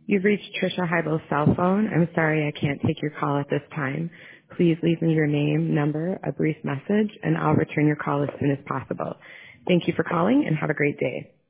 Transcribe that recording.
You've reached Trisha Heibel's cell phone. I'm sorry I can't take your call at this time. Please leave me your name, number, a brief message, and I'll return your call as soon as possible. Thank you for calling and have a great day.